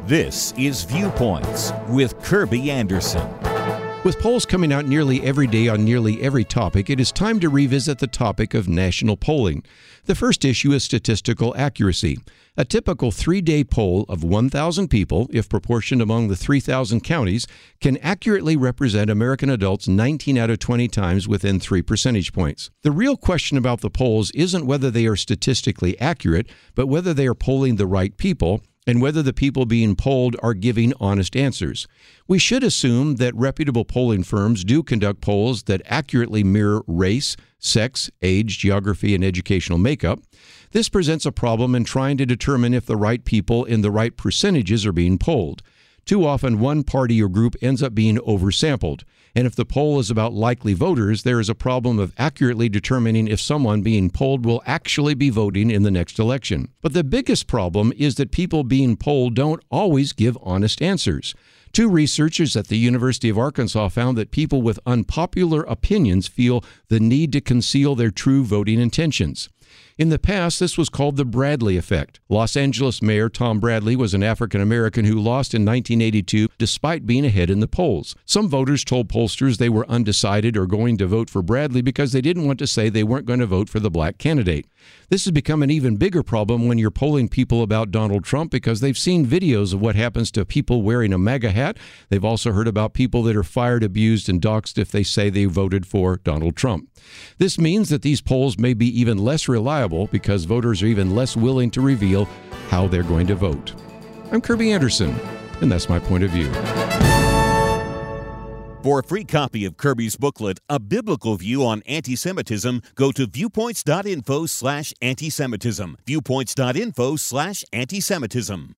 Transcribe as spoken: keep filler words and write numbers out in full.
This is Viewpoints with Kirby Anderson. With polls coming out nearly every day on nearly every topic, it is time to revisit the topic of national polling. The first issue is statistical accuracy. A typical three-day poll of one thousand people, if proportioned among the three thousand counties, can accurately represent American adults nineteen out of twenty times within three percentage points. The real question about the polls isn't whether they are statistically accurate, but whether they are polling the right people, and whether the people being polled are giving honest answers. We should assume that reputable polling firms do conduct polls that accurately mirror race, sex, age, geography, and educational makeup. This presents a problem in trying to determine if the right people in the right percentages are being polled. Too often, one party or group ends up being oversampled. And if the poll is about likely voters, there is a problem of accurately determining if someone being polled will actually be voting in the next election. But the biggest problem is that people being polled don't always give honest answers. Two researchers at the University of Arkansas found that people with unpopular opinions feel the need to conceal their true voting intentions. In the past, this was called the Bradley effect. Los Angeles Mayor Tom Bradley was an African American who lost in nineteen eighty-two despite being ahead in the polls. Some voters told pollsters they were undecided or going to vote for Bradley because they didn't want to say they weren't going to vote for the black candidate. This has become an even bigger problem when you're polling people about Donald Trump because they've seen videos of what happens to people wearing a MAGA hat. They've also heard about people that are fired, abused, and doxxed if they say they voted for Donald Trump. This means that these polls may be even less reliable because voters are even less willing to reveal how they're going to vote. I'm Kirby Anderson, and that's my point of view. For a free copy of Kirby's booklet, A Biblical View on Anti-Semitism, go to viewpoints.info slash anti-Semitism. Viewpoints.info slash anti-Semitism.